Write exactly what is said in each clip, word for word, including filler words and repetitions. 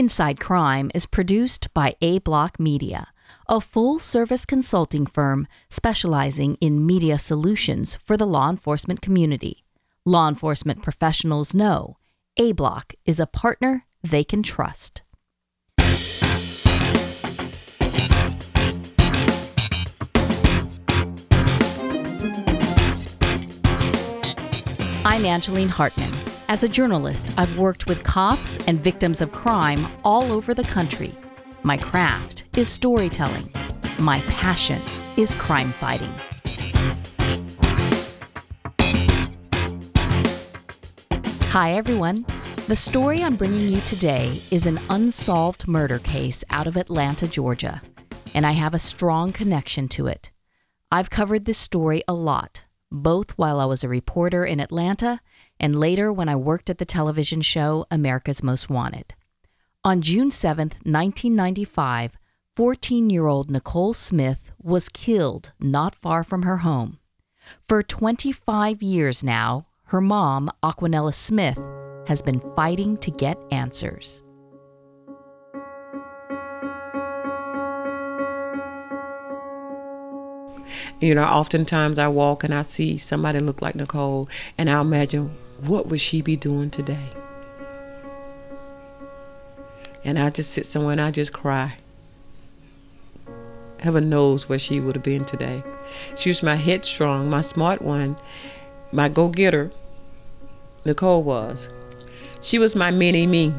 Inside Crime is produced by A Block Media, a full-service consulting firm specializing in media solutions for the law enforcement community. Law enforcement professionals know A Block is a partner they can trust. I'm Angeline Hartman. As a journalist, I've worked with cops and victims of crime all over the country. My craft is storytelling. My passion is crime fighting. Hi, everyone. The story I'm bringing you today is an unsolved murder case out of Atlanta, Georgia, and I have a strong connection to it. I've covered this story a lot, both while I was a reporter in Atlanta and later when I worked at the television show America's Most Wanted. On June seventh, nineteen ninety-five, fourteen-year-old Nicole Smith was killed not far from her home. For twenty-five years now, her mom, Aquanella Smith, has been fighting to get answers. You know, oftentimes I walk and I see somebody look like Nicole, and I imagine, what would she be doing today? And I just sit somewhere and I just cry. Heaven knows where she would have been today. She was my headstrong, my smart one, my go-getter. Nicole was. She was my mini-me.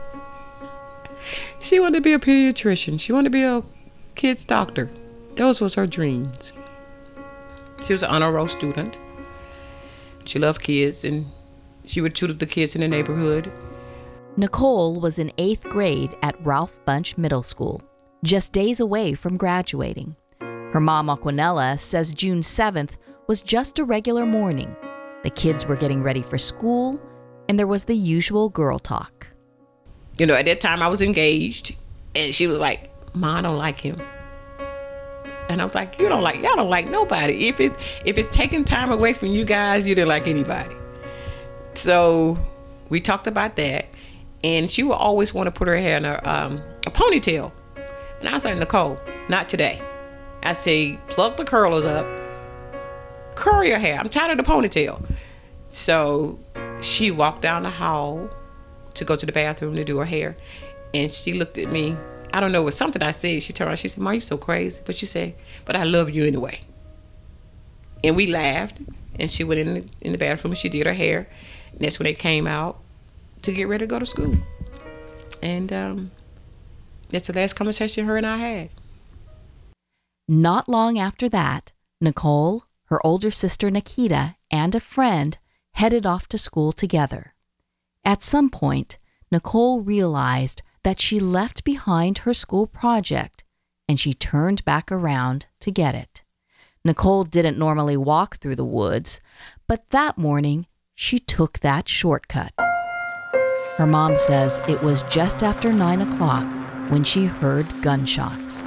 She wanted to be a pediatrician. She wanted to be a kid's doctor. Those was her dreams. She was an honor roll student. She loved kids, and she would tutor the kids in the neighborhood. Nicole was in eighth grade at Ralph Bunche Middle School, just days away from graduating. Her mom, Aquanella, says June seventh was just a regular morning. The kids were getting ready for school, and there was the usual girl talk. You know, at that time I was engaged, and she was like, "Ma, I don't like him." And I was like, you don't like, y'all don't like nobody. If it if it's taking time away from you guys, you didn't like anybody. So we talked about that. And she would always want to put her hair in a, um, a ponytail. And I was like, Nicole, not today. I say, plug the curlers up, curl your hair. I'm tired of the ponytail. So she walked down the hall to go to the bathroom to do her hair. And she looked at me. I don't know, it was something I said. She turned around, she said, "Ma, you so crazy." But she said, "But I love you anyway." And we laughed, and she went in the, in the bathroom, and she did her hair. And that's when they came out to get ready to go to school. And um, that's the last conversation her and I had. Not long after that, Nicole, her older sister Nikita, and a friend headed off to school together. At some point, Nicole realized that she left behind her school project, and she turned back around to get it. Nicole didn't normally walk through the woods, but that morning she took that shortcut. Her mom says it was just after nine o'clock when she heard gunshots.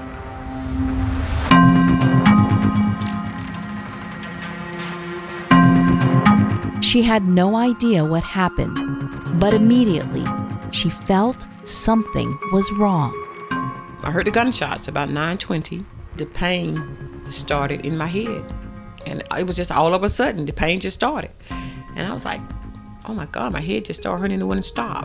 She had no idea what happened, but immediately she felt something was wrong. I heard the gunshots about nine twenty. The pain started in my head. And it was just all of a sudden, the pain just started. And I was like, oh my God, my head just started hurting and it wouldn't stop.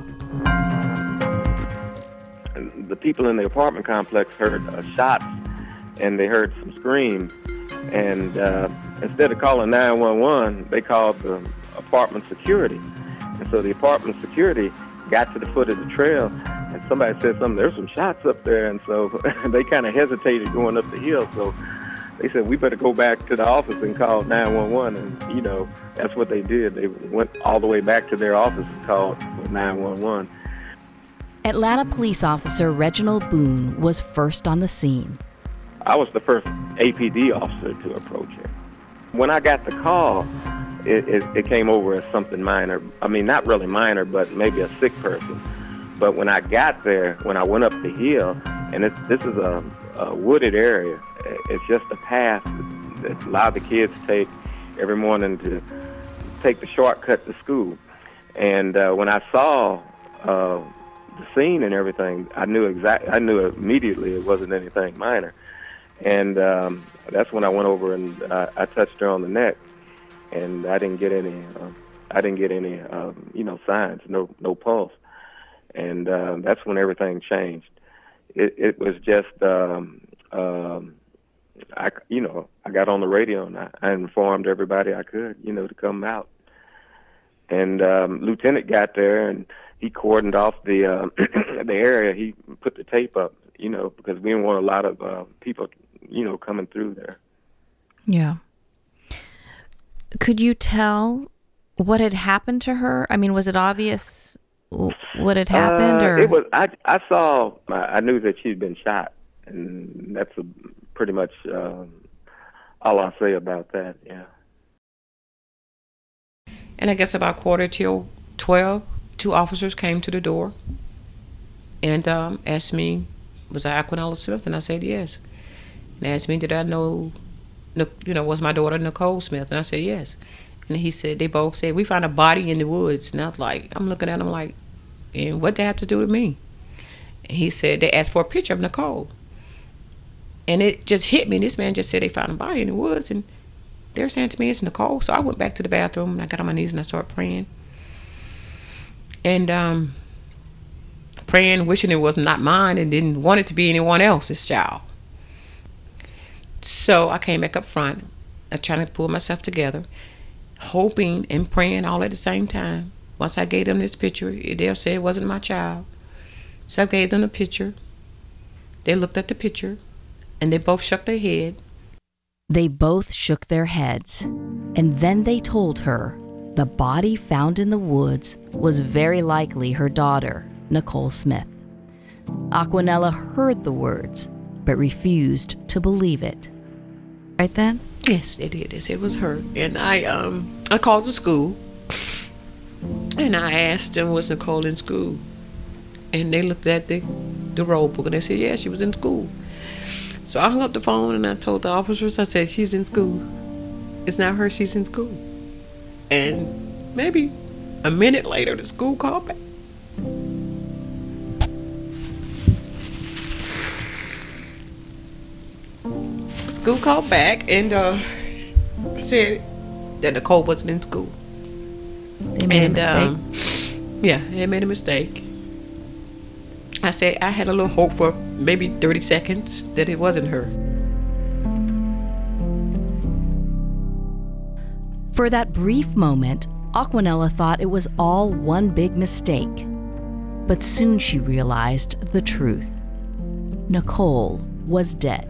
The people in the apartment complex heard uh, shots, and they heard some screams. And uh, instead of calling nine one one, they called the apartment security. And so the apartment security got to the foot of the trail, and somebody said something, there's some shots up there. And so they kind of hesitated going up the hill. So they said, we better go back to the office and call nine one one. And, you know, that's what they did. They went all the way back to their office and called nine one one. Atlanta police officer Reginald Boone was first on the scene. I was the first A P D officer to approach her. When I got the call, it, it, it came over as something minor. I mean, not really minor, but maybe a sick person. But when I got there, when I went up the hill, and it's, this is a, a wooded area, it's just a path that a lot of the kids take every morning to take the shortcut to school. And uh, when I saw uh, the scene and everything, I knew exact. I knew immediately it wasn't anything minor, and um, that's when I went over and uh, I touched her on the neck, and I didn't get any. Uh, I didn't get any, um, you know, signs, no, no pulse, and uh, that's when everything changed. It, it was just, um, um, I, you know, I got on the radio and I, I informed everybody I could, you know, to come out. And um, Lieutenant got there and he cordoned off the uh, the area. He put the tape up, you know, because we didn't want a lot of uh, people, you know, coming through there. Yeah. Could you tell what had happened to her? I mean, was it obvious what had happened? Uh, or it was. I I saw. I knew that she'd been shot, and that's a, pretty much um, all I'll say about that. Yeah. And I guess about quarter till twelve, two officers came to the door and um, asked me, was I Aquanella Smith? And I said yes. And asked me, did I know, you know, was my daughter Nicole Smith? And I said yes. And he said, they both said, we found a body in the woods. And I was like, I'm looking at him like, and what they have to do with me? And he said, they asked for a picture of Nicole. And it just hit me. This man just said they found a body in the woods. And they're saying to me, it's Nicole. So I went back to the bathroom and I got on my knees and I started praying. And um, praying, wishing it was not mine and didn't want it to be anyone else's child. So I came back up front. I tried to pull myself together, hoping and praying all at the same time. Once I gave them this picture, they'll say it wasn't my child. So I gave them the picture. They looked at the picture and they both shook their head. They both shook their heads, and then they told her the body found in the woods was very likely her daughter, Nicole Smith. Aquanella heard the words, but refused to believe it. Right then? Yes, they did. They said it was her. And I um I called the school, and I asked them, was Nicole in school? And they looked at the, the roll book, and they said, yeah, she was in school. So I hung up the phone and I told the officers, I said, she's in school. It's not her, she's in school. And maybe a minute later, the school called back. The school called back and uh, said that Nicole wasn't in school. They made and, a mistake. Um, yeah, they made a mistake. I said I had a little hope for maybe thirty seconds that it wasn't her. For that brief moment, Aquanella thought it was all one big mistake. But soon she realized the truth. Nicole was dead.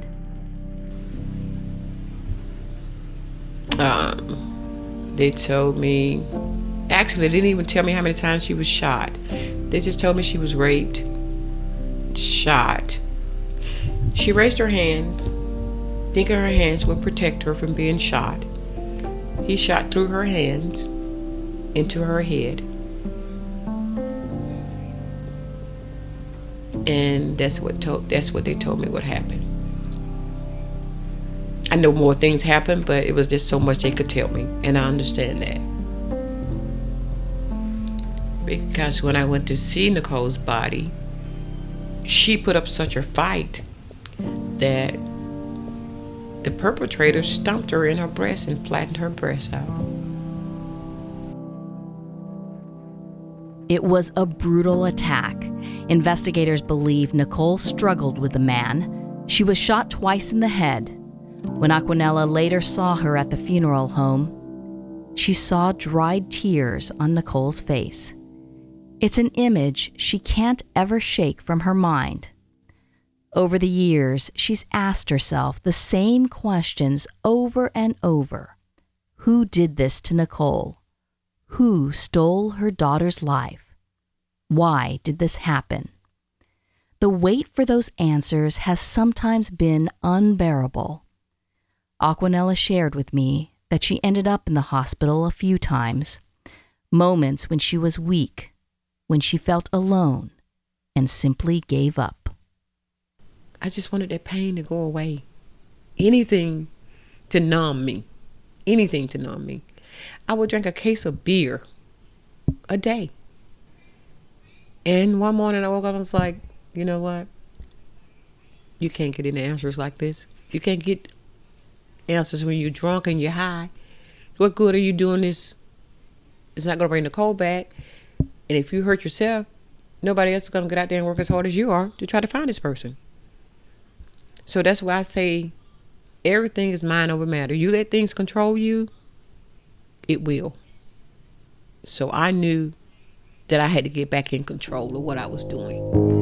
Um, they told me, actually, they didn't even tell me how many times she was shot. They just told me she was raped. Shot. She raised her hands, thinking her hands would protect her from being shot. He shot through her hands into her head. And that's what told that's what they told me would happen. I know more things happened, but it was just so much they could tell me, and I understand that. Because when I went to see Nicole's body, she put up such a fight that the perpetrator stomped her in her breast and flattened her breast out. It was a brutal attack. Investigators believe Nicole struggled with the man. She was shot twice in the head. When Aquanella later saw her at the funeral home, she saw dried tears on Nicole's face. It's an image she can't ever shake from her mind. Over the years, she's asked herself the same questions over and over. Who did this to Nicole? Who stole her daughter's life? Why did this happen? The wait for those answers has sometimes been unbearable. Aquanella shared with me that she ended up in the hospital a few times, moments when she was weak, when she felt alone and simply gave up. I just wanted that pain to go away. Anything to numb me. Anything to numb me. I would drink a case of beer a day. And one morning I woke up and was like, you know what? You can't get any answers like this. You can't get answers when you're drunk and you're high. What good are you doing this? It's not going to bring Nicole back. And if you hurt yourself, nobody else is going to get out there and work as hard as you are to try to find this person. So that's why I say everything is mind over matter. You let things control you, it will. So I knew that I had to get back in control of what I was doing.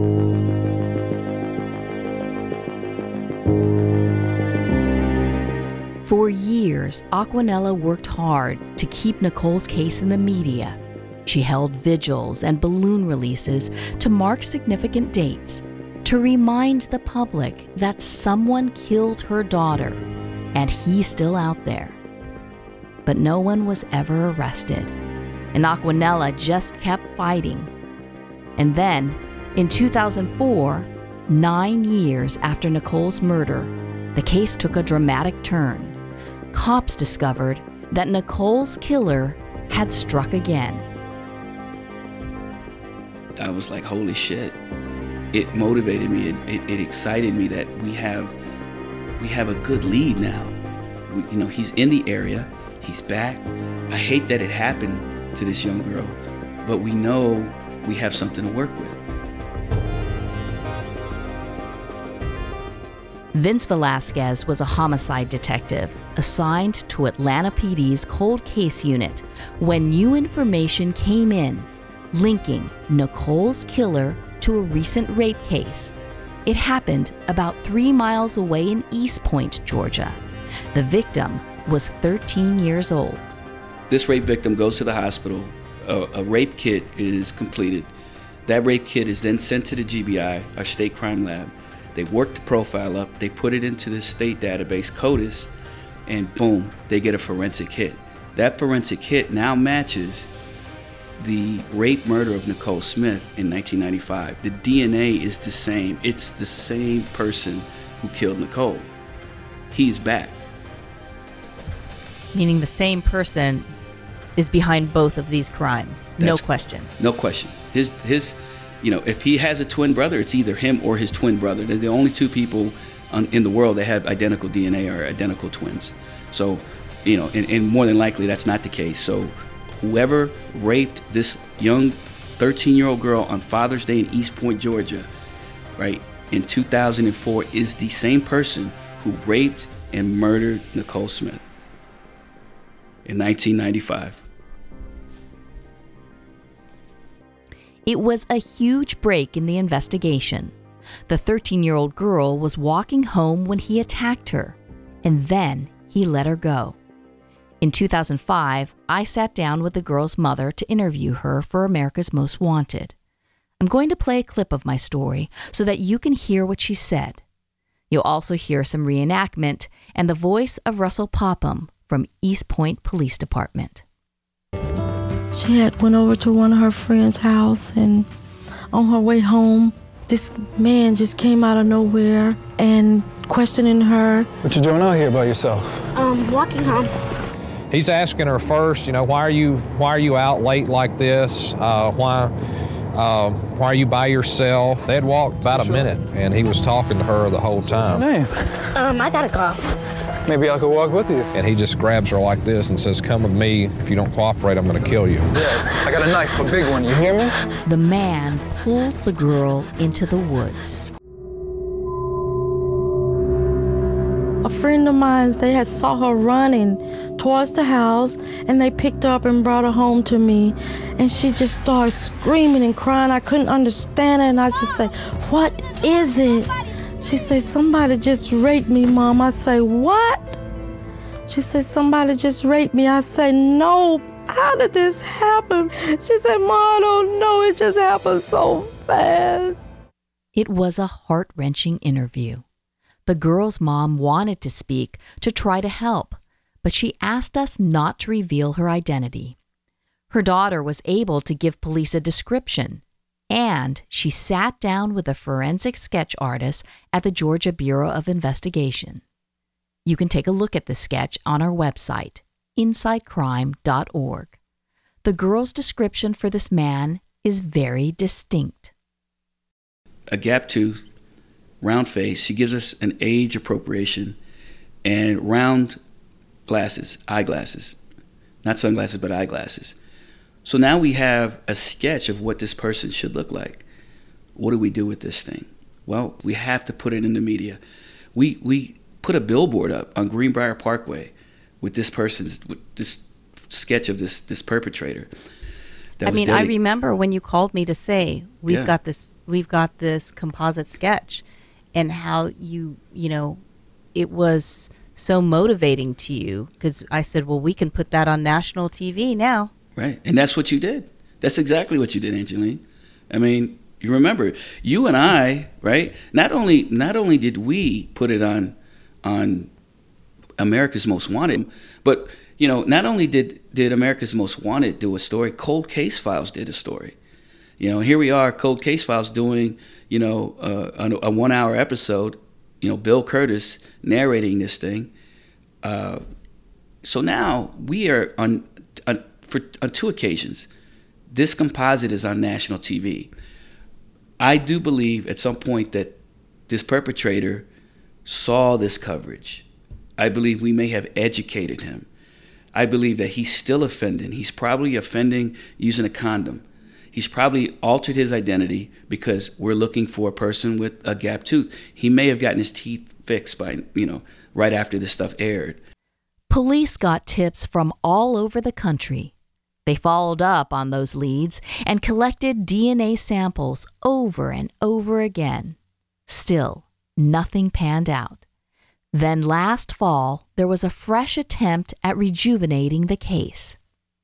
For years, Aquanella worked hard to keep Nicole's case in the media. She held vigils and balloon releases to mark significant dates, to remind the public that someone killed her daughter, and he's still out there. But no one was ever arrested, and Aquanella just kept fighting. And then, in two thousand four, nine years after Nicole's murder, the case took a dramatic turn. Cops discovered that Nicole's killer had struck again. I was like, holy shit. It motivated me. It, it, it excited me that we have we have a good lead now. We, you know, he's in the area. He's back. I hate that it happened to this young girl, but we know we have something to work with. Vince Velasquez was a homicide detective assigned to Atlanta P D's cold case unit when new information came in linking Nicole's killer to a recent rape case. It happened about three miles away in East Point, Georgia. The victim was thirteen years old. This rape victim goes to the hospital. A, a rape kit is completed. That rape kit is then sent to the G B I, our state crime lab. They work the profile up, they put it into the state database, CODIS, and boom, they get a forensic hit. That forensic hit now matches the rape murder of Nicole Smith in nineteen ninety-five. The D N A is the same. It's the same person who killed Nicole. He's back. Meaning the same person is behind both of these crimes. That's, no question. No question. His his You know, if he has a twin brother, it's either him or his twin brother. They're the only two people on, in the world that have identical D N A or identical twins. So, you know, and, and more than likely that's not the case. So whoever raped this young thirteen-year-old girl on Father's Day in East Point, Georgia, right, in two thousand four is the same person who raped and murdered Nicole Smith in nineteen ninety-five. It was a huge break in the investigation. The thirteen-year-old girl was walking home when he attacked her, and then he let her go. In two thousand five, I sat down with the girl's mother to interview her for America's Most Wanted. I'm going to play a clip of my story so that you can hear what she said. You'll also hear some reenactment and the voice of Russell Popham from East Point Police Department. She had went over to one of her friend's house, and on her way home, this man just came out of nowhere and questioning her. What you doing out here by yourself? Um, walking home. He's asking her first, you know, why are you why are you out late like this? Uh, why uh, why are you by yourself? They had walked about a minute, and he was talking to her the whole time. What's your name? Um, I gotta go. Maybe I could walk with you. And he just grabs her like this and says, come with me. If you don't cooperate, I'm going to kill you. Yeah, I got a knife, a big one. You hear me? The man pulls the girl into the woods. A friend of mine, they had saw her running towards the house, and they picked her up and brought her home to me. And she just started screaming and crying. I couldn't understand it, and I just said, what is it? She said, somebody just raped me, Mom. I say, what? She said, somebody just raped me. I say, no, how did this happen? She said, Mom, I don't know. It just happened so fast. It was a heart-wrenching interview. The girl's mom wanted to speak to try to help, but she asked us not to reveal her identity. Her daughter was able to give police a description, and she sat down with a forensic sketch artist at the Georgia Bureau of Investigation. You can take a look at the sketch on our website, inside crime dot org. The girl's description for this man is very distinct. A gap tooth, round face. She gives us an age appropriation and round glasses, eyeglasses. Not sunglasses, but eyeglasses. So now we have a sketch of what this person should look like. What do we do with this thing? Well, we have to put it in the media. We we put a billboard up on Greenbrier Parkway with this person's, with this sketch of this this perpetrator. That I was mean, deadly. I remember when you called me to say, we've Yeah. got this, we've got this composite sketch, and how you, you know, it was so motivating to you, because I said, well, we can put that on national T V now. Right. And that's what you did. That's exactly what you did, Angeline. I mean, you remember, you and I, right? Not only not only did we put it on on America's Most Wanted, but, you know, not only did, did America's Most Wanted do a story, Cold Case Files did a story. You know, here we are, Cold Case Files doing, you know, uh, a, a one-hour episode, you know, Bill Curtis narrating this thing. Uh, so now we are on, on for on two occasions, this composite is on national T V. I do believe at some point that this perpetrator saw this coverage. I believe we may have educated him. I believe that he's still offending. He's probably offending using a condom. He's probably altered his identity because we're looking for a person with a gap tooth. He may have gotten his teeth fixed by, you know, right after this stuff aired. Police got tips from all over the country. They followed up on those leads and collected D N A samples over and over again. Still, nothing panned out. Then last fall, there was a fresh attempt at rejuvenating the case.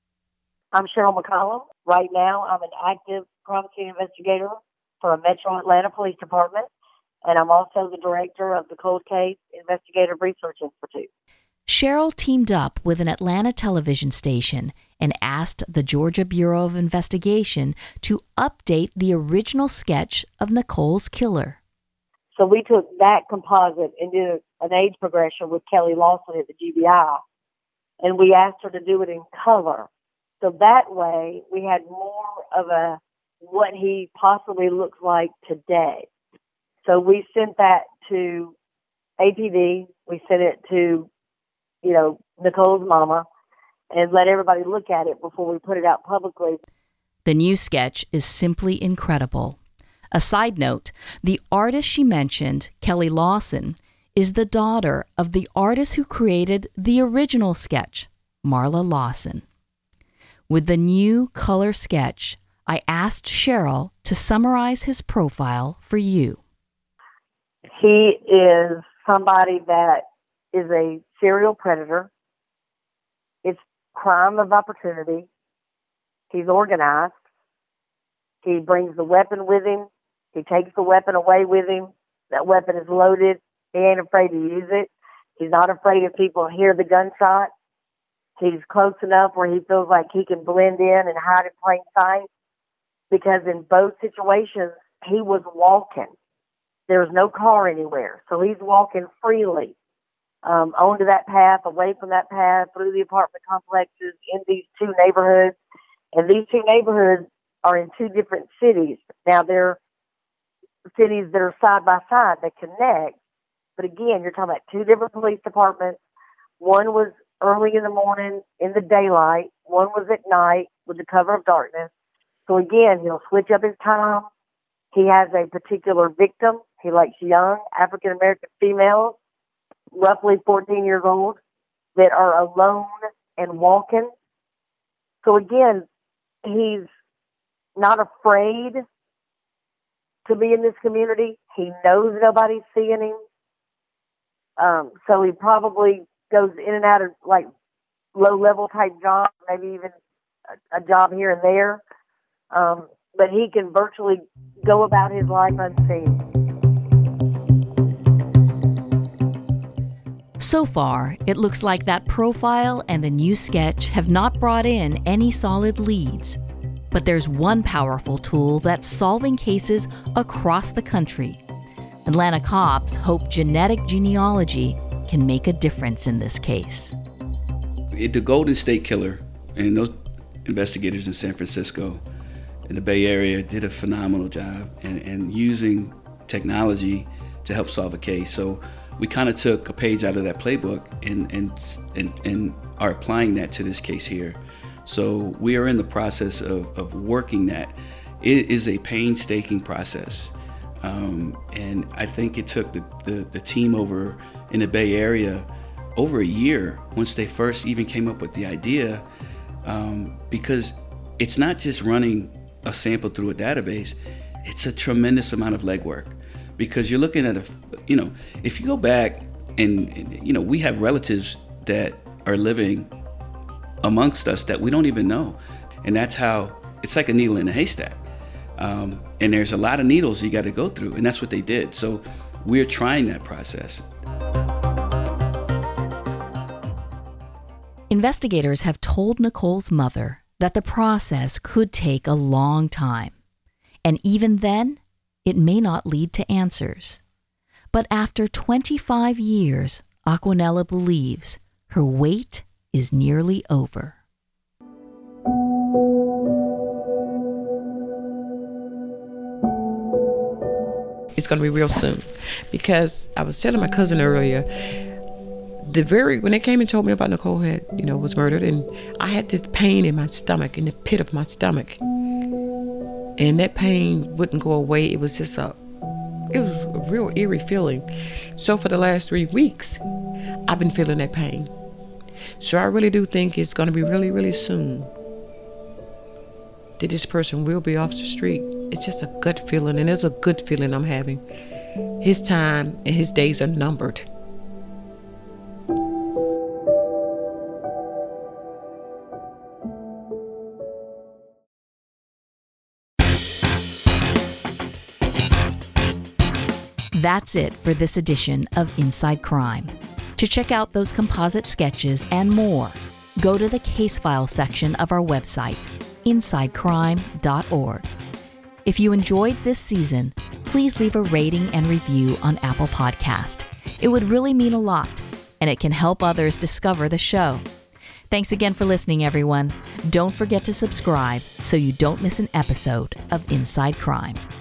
I'm Cheryl McCollum. Right now, I'm an active crime scene investigator for a Metro Atlanta Police Department, and I'm also the director of the Cold Case Investigative Research Institute. Cheryl teamed up with an Atlanta television station and asked the Georgia Bureau of Investigation to update the original sketch of Nicole's killer. So we took that composite and did an age progression with Kelly Lawson at the G B I, and we asked her to do it in color. So that way we had more of a what he possibly looks like today. So we sent that to A P D. We sent it to, you know, Nicole's mama, and let everybody look at it before we put it out publicly. The new sketch is simply incredible. A side note, the artist she mentioned, Kelly Lawson, is the daughter of the artist who created the original sketch, Marla Lawson. With the new color sketch, I asked Cheryl to summarize his profile for you. He is somebody that is a serial predator. It's crime of opportunity. He's organized. He brings the weapon with him. He takes the weapon away with him. That weapon is loaded. He ain't afraid to use it. He's not afraid if people hear the gunshot. He's close enough where he feels like he can blend in and hide in plain sight, because in both situations, he was walking. There was no car anywhere, so he's walking freely um, onto that path, away from that path, through the apartment complexes, in these two neighborhoods. And these two neighborhoods are in two different cities. Now, they're cities that are side by side that connect, but again, you're talking about two different police departments. One was early in the morning, in the daylight. One was at night with the cover of darkness. So again, he'll switch up his time. He has a particular victim. He likes young African-American females, roughly fourteen years old, that are alone and walking. So again, he's not afraid to be in this community. He knows nobody's seeing him. Um, so he probably goes in and out of like low-level type jobs, maybe even a, a job here and there. Um, but he can virtually go about his life unseen. So far, it looks like that profile and the new sketch have not brought in any solid leads. But there's one powerful tool that's solving cases across the country. Atlanta cops hope genetic genealogy can make a difference in this case. The Golden State Killer and those investigators in San Francisco, in the Bay Area did a phenomenal job and, and using technology to help solve a case. So we kind of took a page out of that playbook and, and, and, and are applying that to this case here. So we are in the process of, of working that. It is a painstaking process. Um, and I think it took the, the, the team over in the Bay Area over a year once they first even came up with the idea, um, because it's not just running a sample through a database, it's a tremendous amount of legwork. Because you're looking at a, you know, if you go back and, and, you know, we have relatives that are living amongst us that we don't even know. And that's how, it's like a needle in a haystack. Um, and there's a lot of needles you got to go through, and that's what they did. So we're trying that process. Investigators have told Nicole's mother that the process could take a long time. And even then, it may not lead to answers. But after twenty-five years, Aquanella believes her wait is nearly over. It's going to be real soon, because I was telling my cousin earlier, the very when they came and told me about Nicole had, you know, was murdered, and I had this pain in my stomach, in the pit of my stomach, and that pain wouldn't go away. It was just a, it was a real eerie feeling. So for the last three weeks, I've been feeling that pain. So I really do think it's going to be really, really soon that this person will be off the street. It's just a gut feeling, and it's a good feeling I'm having. His time and his days are numbered. That's it for this edition of Inside Crime. To check out those composite sketches and more, go to the case file section of our website, inside crime dot org. If you enjoyed this season, please leave a rating and review on Apple Podcast. It would really mean a lot, and it can help others discover the show. Thanks again for listening, everyone. Don't forget to subscribe so you don't miss an episode of Inside Crime.